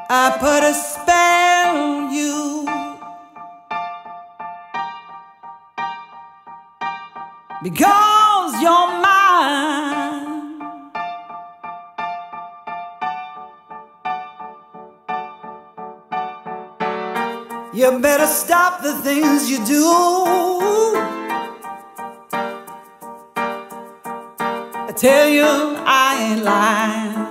I put a spell on you because you're mine. You better stop the things you do. I tell you I ain't lying.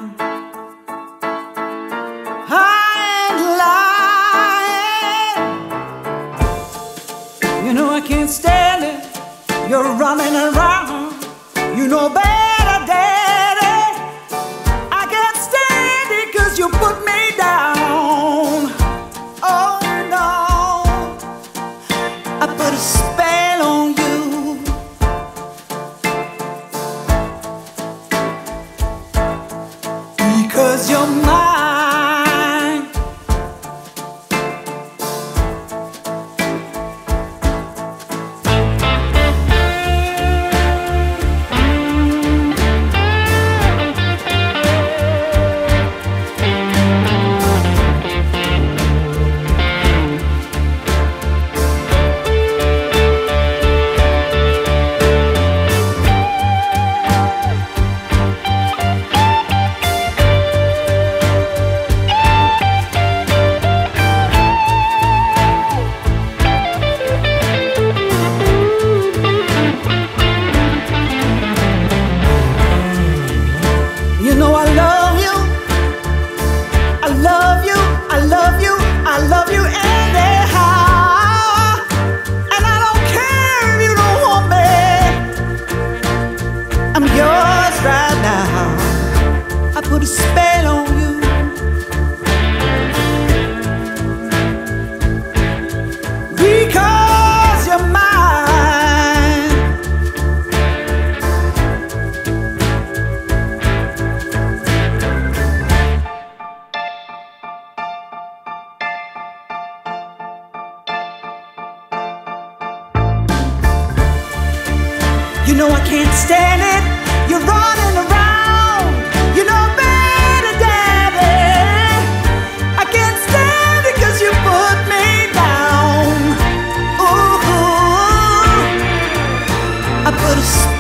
You know I can't stand it. You're running around. You know better, Daddy. I can't stand it 'cause you put me down. Oh no, I put a spell on you because you're mine. You know I love you, I love you, I love you, I love you anyhow. And I don't care if you don't want me, I'm yours right now. I put a spell on you because you're mine. You know I can't stand it. You're running around. You know better, Daddy. I can't stand it 'cause you put me down. Ooh, I put a